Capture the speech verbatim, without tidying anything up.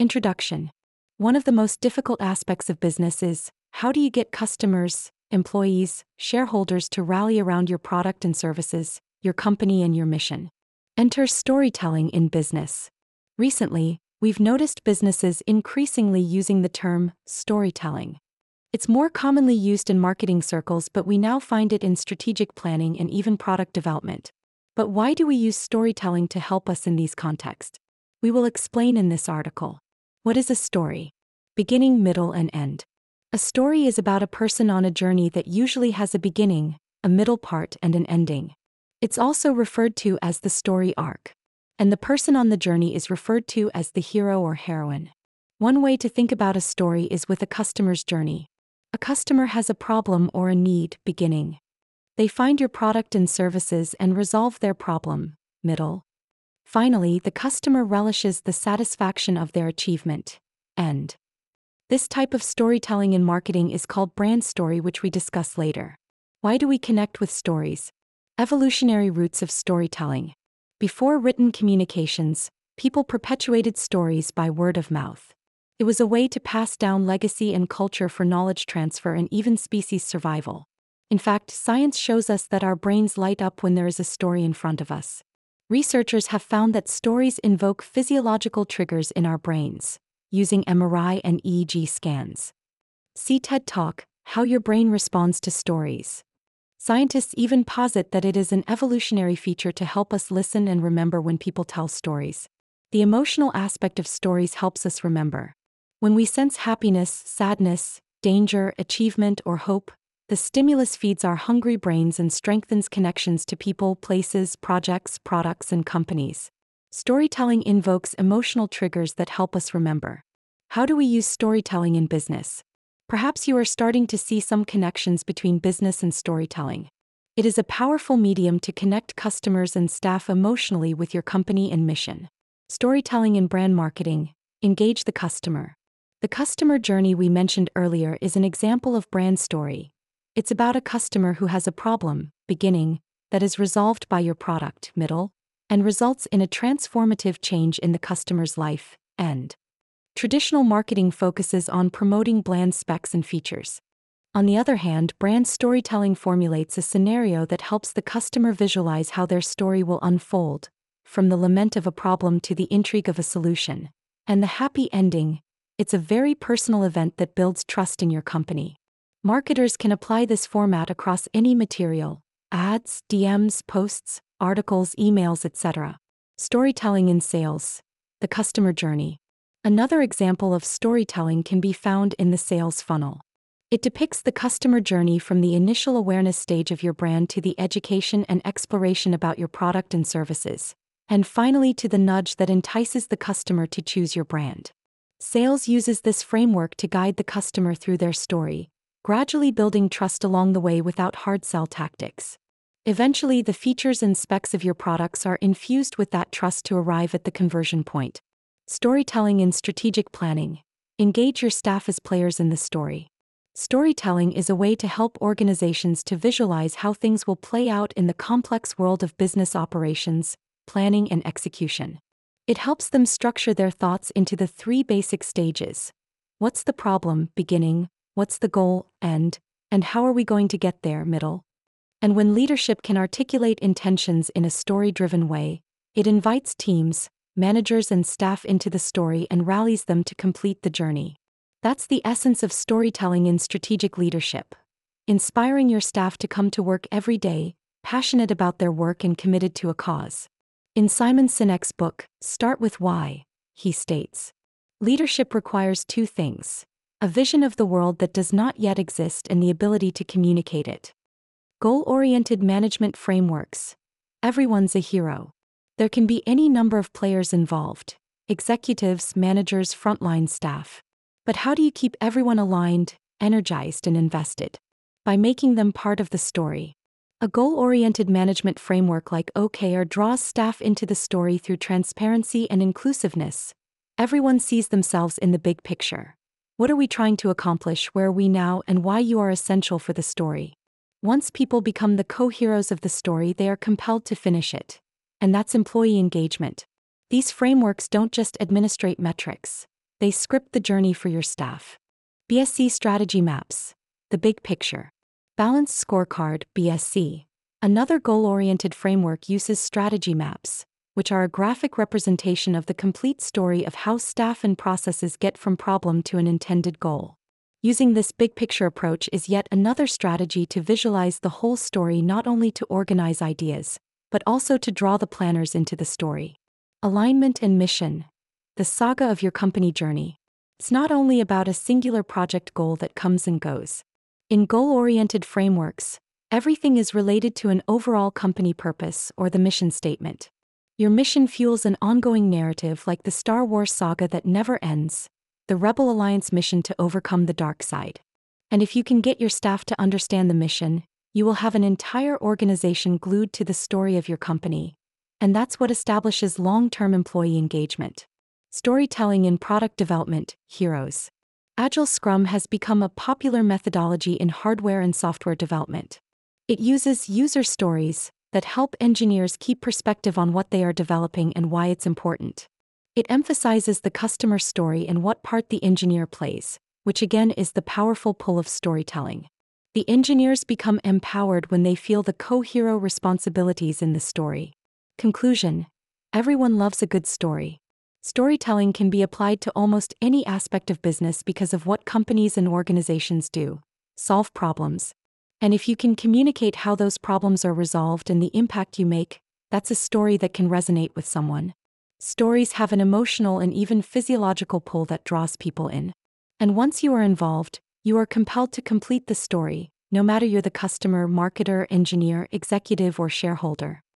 Introduction. One of the most difficult aspects of business is, how do you get customers, employees, shareholders to rally around your product and services, your company and your mission? Enter storytelling in business. Recently, we've noticed businesses increasingly using the term storytelling. It's more commonly used in marketing circles, but we now find it in strategic planning and even product development. But why do we use storytelling to help us in these contexts? We will explain in this article. What is a story? Beginning, middle, and end. A story is about a person on a journey that usually has a beginning, a middle part, and an ending. It's also referred to as the story arc. And the person on the journey is referred to as the hero or heroine. One way to think about a story is with a customer's journey. A customer has a problem or a need, beginning. They find your product and services and resolve their problem, middle. Finally, the customer relishes the satisfaction of their achievement, end. This type of storytelling in marketing is called brand story, which we discuss later. Why do we connect with stories? Evolutionary roots of storytelling. Before written communications, people perpetuated stories by word of mouth. It was a way to pass down legacy and culture for knowledge transfer and even species survival. In fact, science shows us that our brains light up when there is a story in front of us. Researchers have found that stories invoke physiological triggers in our brains, using M R I and E E G scans. See TED Talk, How Your Brain Responds to Stories. Scientists even posit that it is an evolutionary feature to help us listen and remember when people tell stories. The emotional aspect of stories helps us remember. When we sense happiness, sadness, danger, achievement, or hope, the stimulus feeds our hungry brains and strengthens connections to people, places, projects, products, and companies. Storytelling invokes emotional triggers that help us remember. How do we use storytelling in business? Perhaps you are starting to see some connections between business and storytelling. It is a powerful medium to connect customers and staff emotionally with your company and mission. Storytelling in brand marketing. Engage the customer. The customer journey we mentioned earlier is an example of brand story. It's about a customer who has a problem, beginning, that is resolved by your product, middle, and results in a transformative change in the customer's life, end. Traditional marketing focuses on promoting bland specs and features. On the other hand, brand storytelling formulates a scenario that helps the customer visualize how their story will unfold, from the lament of a problem to the intrigue of a solution, and the happy ending. It's a very personal event that builds trust in your company. Marketers can apply this format across any material: ads, D Ms, posts, articles, emails, et cetera. Storytelling in sales. The customer journey. Another example of storytelling can be found in the sales funnel. It depicts the customer journey from the initial awareness stage of your brand to the education and exploration about your product and services, and finally to the nudge that entices the customer to choose your brand. Sales uses this framework to guide the customer through their story, gradually building trust along the way without hard sell tactics. Eventually, the features and specs of your products are infused with that trust to arrive at the conversion point. Storytelling in strategic planning. Engage your staff as players in the story. Storytelling is a way to help organizations to visualize how things will play out in the complex world of business operations, planning, and execution. It helps them structure their thoughts into the three basic stages. What's the problem, beginning? What's the goal, end? And how are we going to get there, middle? And when leadership can articulate intentions in a story-driven way, it invites teams, managers, and staff into the story and rallies them to complete the journey. That's the essence of storytelling in strategic leadership. Inspiring your staff to come to work every day, passionate about their work and committed to a cause. In Simon Sinek's book, Start With Why, he states, leadership requires two things: a vision of the world that does not yet exist and the ability to communicate it. Goal-oriented management frameworks. Everyone's a hero. There can be any number of players involved: executives, managers, frontline staff. But how do you keep everyone aligned, energized, and invested? By making them part of the story. A goal-oriented management framework like O K R draws staff into the story through transparency and inclusiveness. Everyone sees themselves in the big picture. What are we trying to accomplish, where are we now, and why you are essential for the story. Once people become the co-heroes of the story, they are compelled to finish it. And that's employee engagement. These frameworks don't just administrate metrics. They script the journey for your staff. B S C strategy maps. The big picture. Balanced scorecard, B S C. Another goal-oriented framework uses strategy maps, which are a graphic representation of the complete story of how staff and processes get from problem to an intended goal. Using this big-picture approach is yet another strategy to visualize the whole story, not only to organize ideas, but also to draw the planners into the story. Alignment and mission. The saga of your company journey. It's not only about a singular project goal that comes and goes. In goal-oriented frameworks, everything is related to an overall company purpose or the mission statement. Your mission fuels an ongoing narrative like the Star Wars saga that never ends, the Rebel Alliance mission to overcome the dark side. And if you can get your staff to understand the mission, you will have an entire organization glued to the story of your company. And that's what establishes long-term employee engagement. Storytelling in product development, heroes. Agile Scrum has become a popular methodology in hardware and software development. It uses user stories that help engineers keep perspective on what they are developing and why it's important. It emphasizes the customer story and what part the engineer plays, which again is the powerful pull of storytelling. The engineers become empowered when they feel the co-hero responsibilities in the story. Conclusion: everyone loves a good story. Storytelling can be applied to almost any aspect of business because of what companies and organizations do: solve problems. And if you can communicate how those problems are resolved and the impact you make, that's a story that can resonate with someone. Stories have an emotional and even physiological pull that draws people in. And once you are involved, you are compelled to complete the story, no matter you're the customer, marketer, engineer, executive, or shareholder.